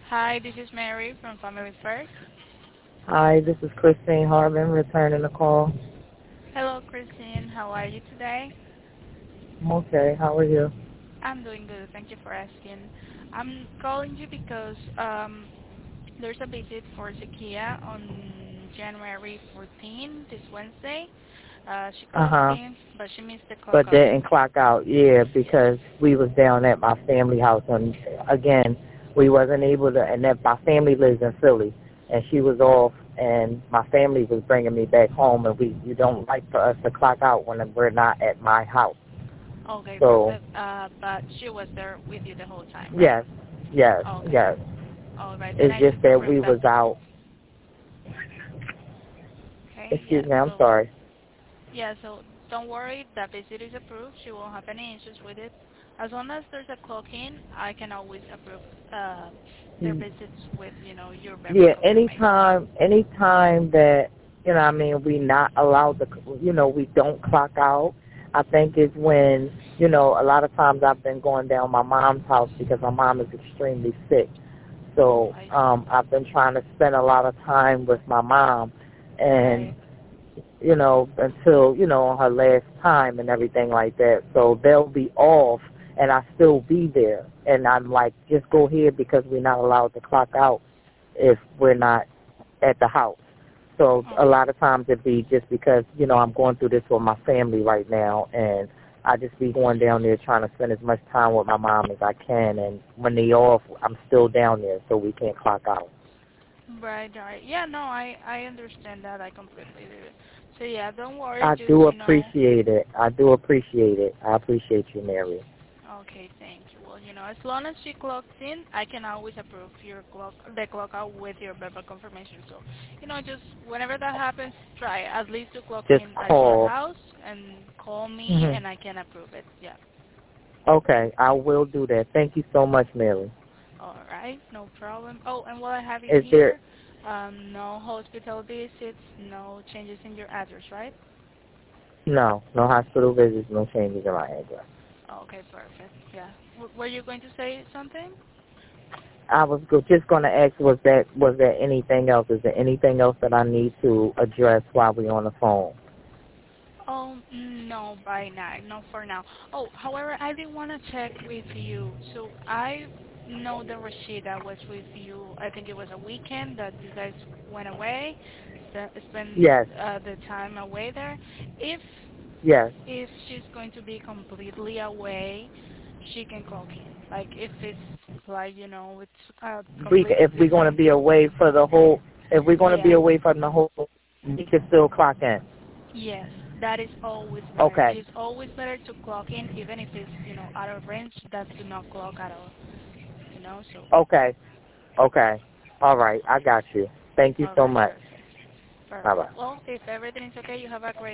Hi, this is Mary from Family First. Hi, this is Christine Harvin returning the call. Hello, Christine. How are you today? I'm okay. How are you? I'm doing good. Thank you for asking. I'm calling you because there's a visit for Zakia on January 14, this Wednesday. She clocked Uh-huh. in, but she missed the clock But out. didn't clock out, yeah, because we was down at my family house and again, we wasn't able to, and that my family lives in Philly and she was off and my family was bringing me back home and you don't like for us to clock out when we're not at my house. Okay, So, perfect. But she was there with you the whole time, right? yes, yes, Okay. yes. All right. Then It's I just just that approved we that was visit. out. Okay. Excuse Yeah. me, I'm So sorry. Yeah, so don't worry, the visit is approved. She won't have any issues with it. As long as there's a clock in, I can always approve their visits with, your verbal Yeah, confirmation. anytime that, I mean, we not allowed to, we don't clock out. I think is when, a lot of times I've been going down my mom's house because my mom is extremely sick. Oh, So, I see. I've been trying to spend a lot of time with my mom and, Right. until, on her last time and everything like that. So they'll be off and I still be there. And I'm like, just go here because we're not allowed to clock out if we're not at the house. So a Okay. lot of times it be just because, I'm going through this with my family right now and I just be going down there trying to spend as much time with my mom as I can and when they off I'm still down there so we can't clock out. Right, right. Yeah, no, I understand that. I completely do. So yeah, don't worry. I Just, do appreciate it. I do appreciate it. I appreciate you, Mary. Okay, thank you. Well, as long as she clocks in, I can always approve the clock out with your verbal confirmation. So, just whenever that happens, try at least to clock Just in at your call. house and call me, Hmm. and I can approve it. Yeah. Okay, I will do that. Thank you so much, Mary. All right, no problem. Oh, and while I have you Is there here, no hospital visits, no changes in your address, right? no hospital visits, no changes in my address. Okay, perfect. Yeah. Were you going to say something? I was just going to ask, was there anything else? Is there anything else that I need to address while we're on the phone? Oh, no, by now, not for now. Oh, however, I did want to check with you. So I know the Rashida was with you. I think it was a weekend that you guys went away, spend Yes, the time away there. If yes. if she's going to be completely away, she can clock in. Like if it's like it's a completely If we're going to different. be away for the whole, if we're going to be Yeah. away from the whole, we can still clock in. Yes, that is always better. It Okay, is always better to clock in, even if it's, out of range, than to not clock at all, so. okay, okay. All right, I got you. Thank you All so right, much. perfect. Bye bye. Perfect. Well, if everything is okay, you have a great